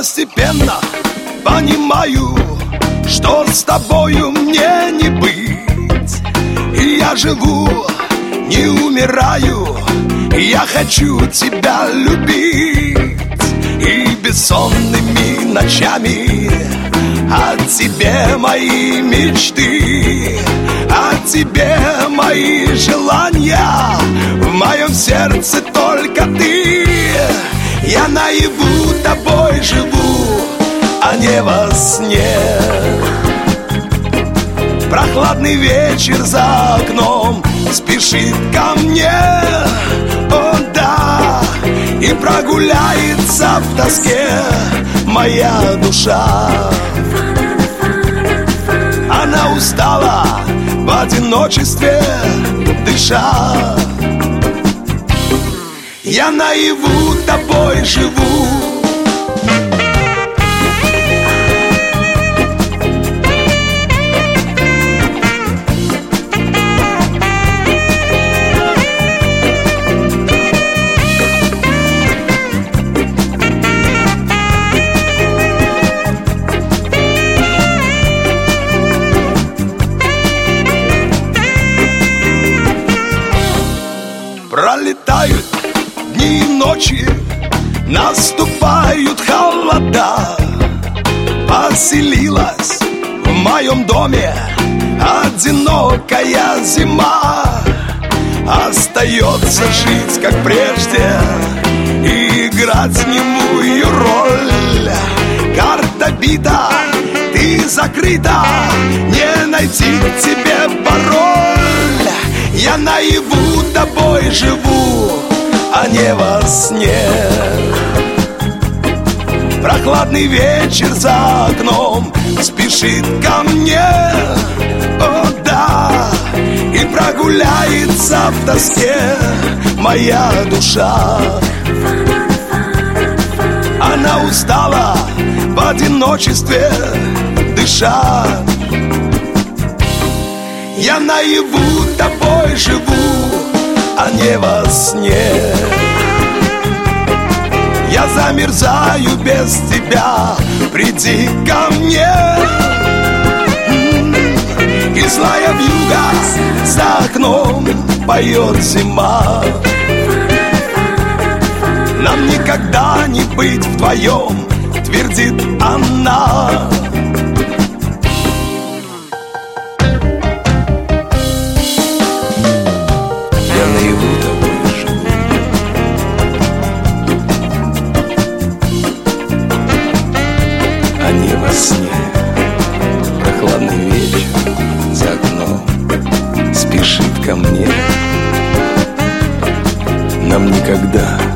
Постепенно понимаю, что с тобою мне не быть. И я живу, не умираю, я хочу тебя любить. И бессонными ночами о тебе мои мечты, о тебе мои желания, в моем сердце только ты. Я наяву тобой живу, а не во сне. Прохладный вечер за окном спешит ко мне, о да, и прогуляется в тоске моя душа. Она устала в одиночестве дыша. Я наяву тобой живу. Пролетают дни и ночи, наступают холода. Поселилась в моем доме одинокая зима. Остается жить, как прежде, и играть немую роль. Карта бита, ты закрыта, не найти к тебе пароль. Я наяву тобой живу, а не во сне. Прохладный вечер за окном спешит ко мне, о да, и прогуляется в тоске моя душа. Она устала в одиночестве дыша. Я наяву тобой живу, а не во сне. Я замерзаю без тебя, приди ко мне. И злая вьюга за окном поет зима. Нам никогда не быть вдвоем, твердит она. Я наяву тобой живу, а не во сне. Прохладный вечер за окном спешит ко мне. Нам никогда